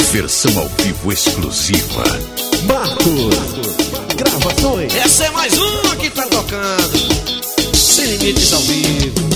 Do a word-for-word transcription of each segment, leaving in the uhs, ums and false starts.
Versão ao vivo exclusiva. Marcos Gravações. Essa é mais uma que tá tocando. Sem Limites ao vivo.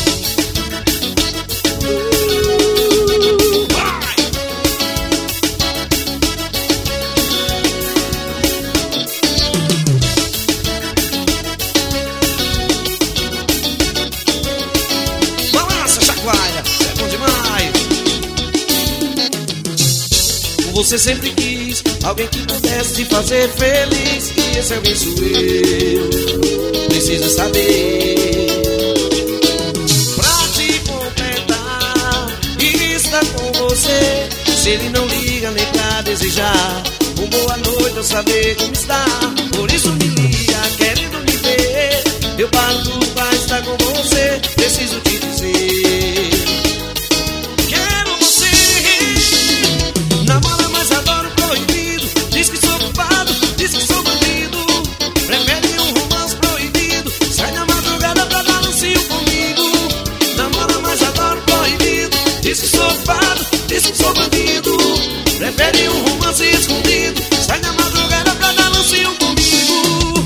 Você sempre quis alguém que pudesse te fazer feliz, e esse alguém sou eu. Preciso saber, pra te completar e estar com você. Se ele não liga nem pra desejar um boa noite ou saber como está, por isso me liga querendo me ver. Eu paro tudo pra estar com você. Preciso te dizer, quero você. Namora, mas adoro proibido. Diz que sou culpado, diz que sou bandido. Prefere um romance proibido. Sai na madrugada pra dar um cio comigo. Namora, mas adoro proibido. Diz que sou culpado, diz que sou bandido. Prefere um romance escondido. Sai na madrugada pra dar um cio comigo.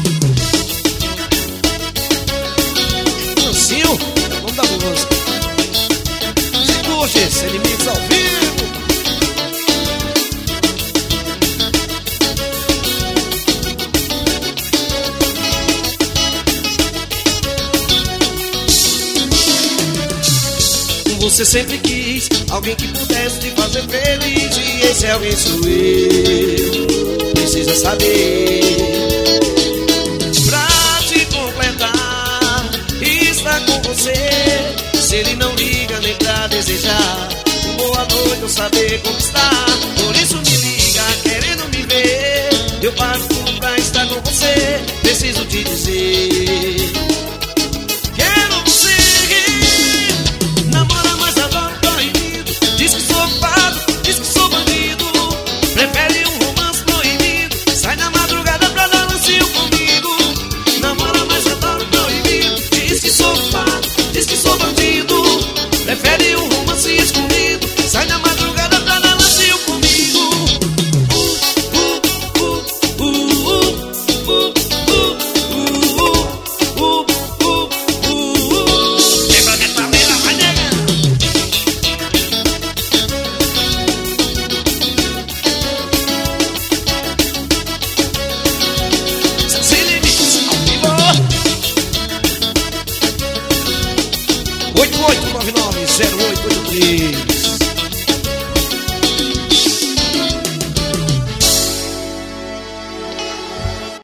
Lancinho é o nome da música. Se curte, Sem Limites ao vivo. Você sempre quis alguém que pudesse te fazer feliz, e esse alguém sou eu. Precisa saber, pra te completar e estar com você. Se ele não liga nem pra desejar um boa noite ou saber como está,